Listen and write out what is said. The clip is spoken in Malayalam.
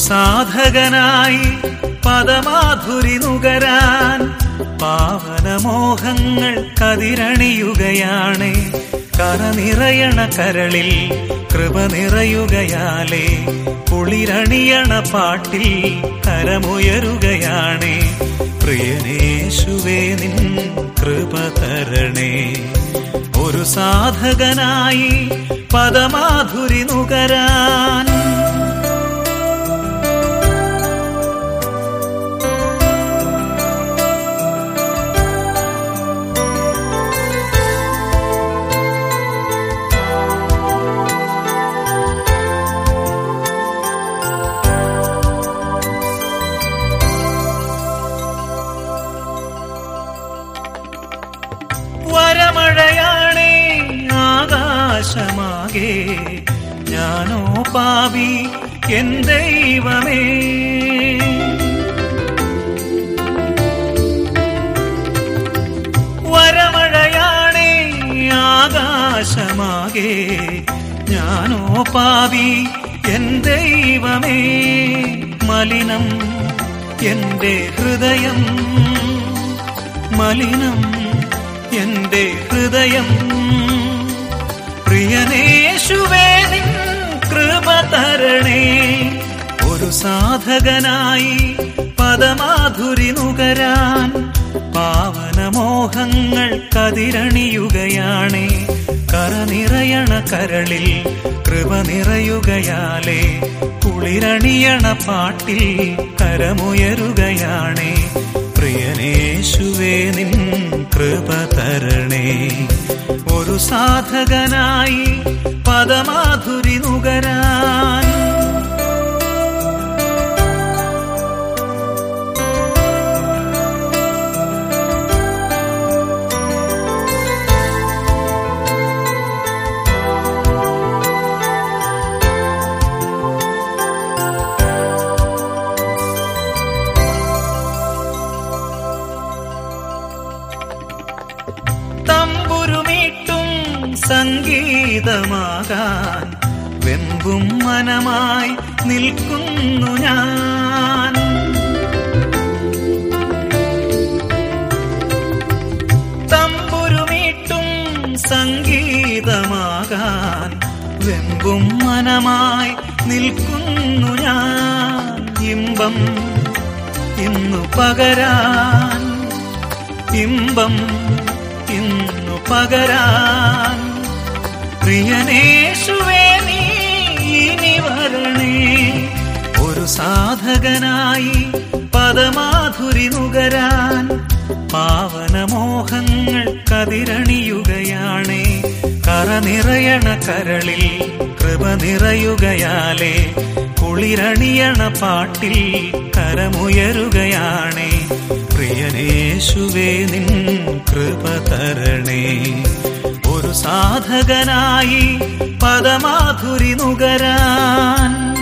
സാധകനായി പദമാധുരി നുകരാൻ പാവനമോഹങ്ങൾ കതിരണിയുകയാണേ. കരനിറയണ കരളിൽ കൃപ നിറയുകയാലേ. കുളിരണിയണ പാട്ടിൽ കരമുയരുകയാണേ. പ്രിയനേശുവേ നിൻ കൃപ തരണേ. ഒരു സാധകനായി പദമാധുരി നുകരാൻ വരമഴയാണേ ആകാശമാകെ. ഞാനോ പാപി എൻ ദൈവമേ. വരമഴയാണേ ആകാശമാകെ. ഞാനോ പാപി എൻ ദൈവമേ. മലിനം എന്റെ ഹൃദയം, മലിനം എന്റെ ഹൃദയം. പ്രിയനേശുവേ നിൻ കൃപ തരണേ. ഒരു സാധകനായി പദമാധുരി നുകരാൻ പാവനമോഹങ്ങൾ കതിരണിയുകയാണേ. കരനിറയണ കരളിൽ കൃപ നിറയുകയാലേ. കുളിരണിയണ പാട്ടിൽ കരമുയരുകയാണേ. പ്രിയനേശുവേ നിൻ കൃപ തരണേ. ഒരു സാധകനായി പദമാധുരി നുകരാൻ തമ്പുരുമീട്ടും സംഗീതമാകാൻ വെമ്പും മനമായി നിൽക്കുന്നു ഞാൻ. തമ്പുരുമീട്ടും സംഗീതമാകാൻ വെമ്പും മനമായി നിൽക്കുന്നു ഞാൻ. ഇമ്പം ഇന്നു പകരാൻ, ഇമ്പം ഇന്നു പകരാൻ. പ്രിയനേശുവേ നീ ഇനി വരണേ. ഒരു സാധകനായി പദമാധുരി നുകരാൻ പാവനമോഹങ്ങൾ കതിരണിയുകയാണേ. കരനിറയണ കരളിൽ കൃപ നിറയുകയാലേ. കുളിരണിയണ പാട്ടിൽ കരമുയരുകയാണേ. പ്രിയനേശുവേ നിൻ കൃപ തരണേ. ഒരു സാധകനായി പദമാധുരി നുകരാൻ